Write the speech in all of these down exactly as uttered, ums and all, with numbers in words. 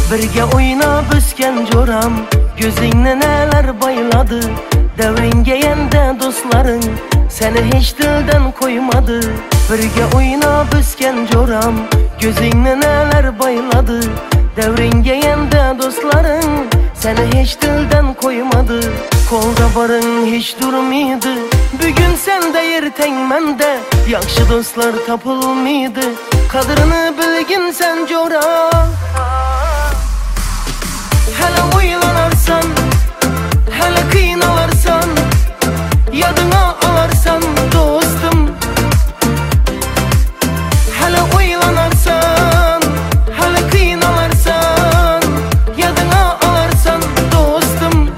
Birge oynap ösken joram, gözüne neler bayladı. Devringe yende dostların, seni hiç dilden koymadı. Birge oynap ösken joram, gözüne neler bayladı. Devringe yende dostların, seni hiç dilden koymadı. Kolda barın hiç durmaydı. Bugün sende yerten mende, yakşı dostlar tapılmaydı. Kadrini bilgin sen joram. Hele uylanarsan, hele kıynalarsan, yadına alarsan dostum. Hele uylanarsan, hele kıynalarsan, yadına alarsan dostum.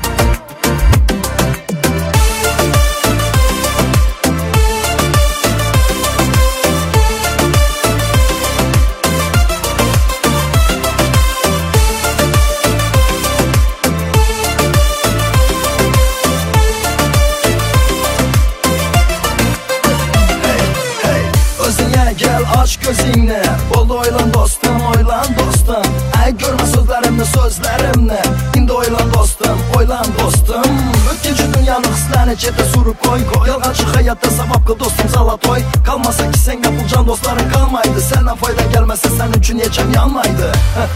Gel aç gözünü, bol oylan dostum, oylan dostum. Ay görme sözlerimni, sözlerimni. Şimdi oylan dostum, oylan dostum. Ötkinci dünyanın hislerini cebe surup koy, koy. Yalgancı hayatta sabab kıl dostum sala toy. Kalmasa ki sen yapılcan dostların kalmaydı. Senden fayda gelmezse sen üçün yecem yanmaydı.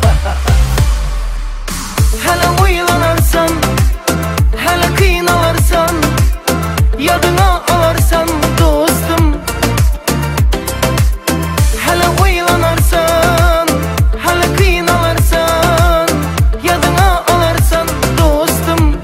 Hele uylanarsan, hele kıynalarsan, yadına alarsan dostum. Hele uylanarsan, hele kıynalarsan, yadına alarsan dostum.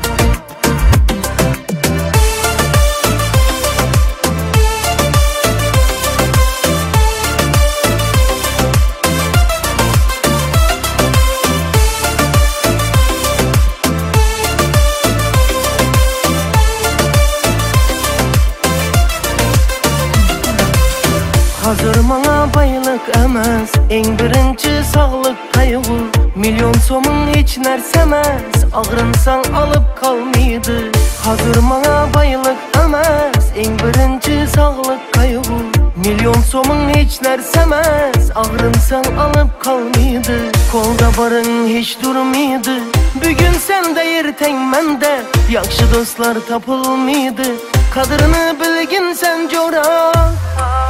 Hazır mana baylık emas, en birinci sağlık kaygı. Milyon somun hiç nersemez, ağrınsan alıp kalmaydı. Hazır mana baylık emas, en birinci sağlık kaygı. Milyon somun hiç nersemez, ağrınsan alıp kalmaydı. Kolda barın hiç durmaydı. Bugün sende yerten mende, yakşı dostlar tapılmaydı. Kadrini bilgin sen joram.